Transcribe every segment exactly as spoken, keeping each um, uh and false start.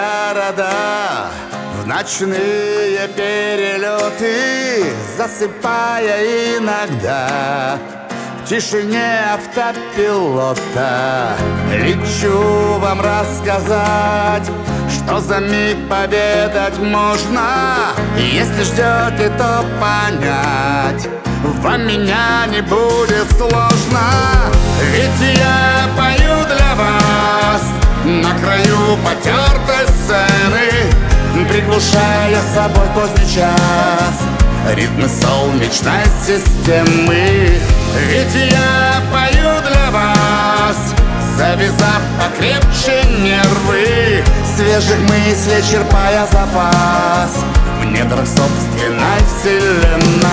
города, в ночные перелеты, засыпая иногда в тишине автопилота. Лечу вам рассказать, что за миг поведать можно. Если ждете, то понять вам меня не будет сложно. Ведь я пою для вас на краю потертой сцены, приглушая собой поздний час ритмы солнечной системы. Ведь я пою для вас, завязав покрепче нервы, свежих мыслей черпая запас в недрах собственной вселенной.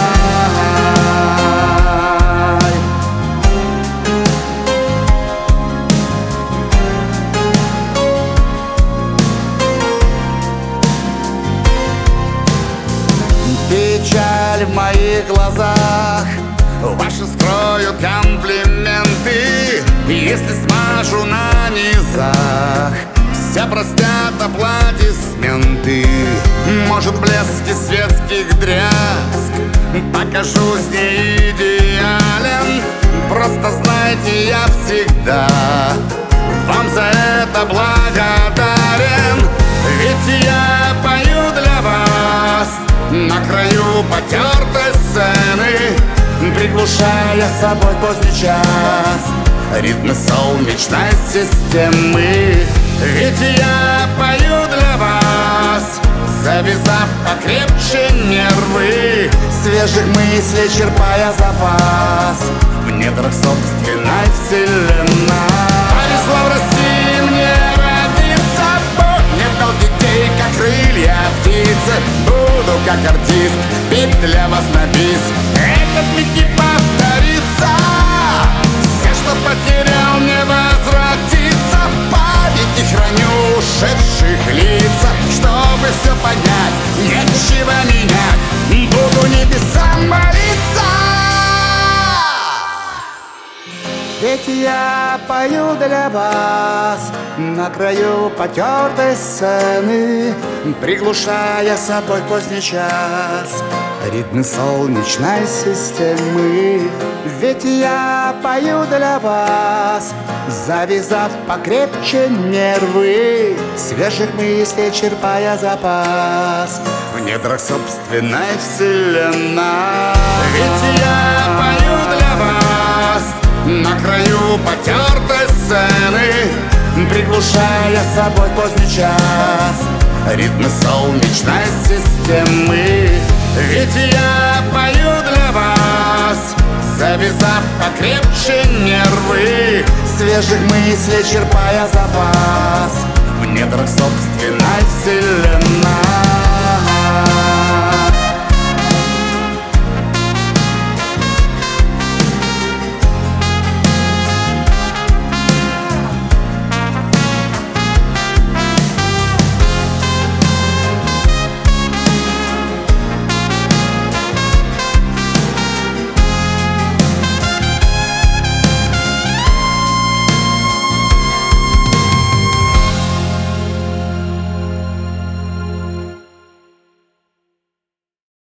Печаль в моих глазах ваши скроют комплименты. Если смажу на низах, все простят аплодисменты. Может, в блеске светских дрязг покажусь не идеален. Просто знайте, я всегда вам за это благодарен. Ведь я пою для вас на краю потертой сцены, приглушая собой поздний час ритмы солнечной системы. Ведь я пою для вас, завязав покрепче нервы, свежих мыслей черпая запас в недрах собственной вселенной. Повезло в России мне родиться, Бог мне дал детей, как крылья птицы. Буду как артист петь для вас на бис, этот миг не повторится. Все, что потерял, не возвратится. В памяти храню ушедших лица, чтобы все понять, нечего менять, буду небесам молиться. Ведь я пою для вас на краю потертой сцены, приглушая собой поздний час ритмы солнечной системы. Ведь я пою для вас, завязав покрепче нервы, свежих мыслей черпая запас в недрах собственной вселенной. Ведь я пою для вас на краю потертой сцены, приглушая собой поздний час ритмы солнечной системы. Ведь я пою для вас, завязав покрепче нервы, свежих мыслей черпая запас в недрах собственной вселенной.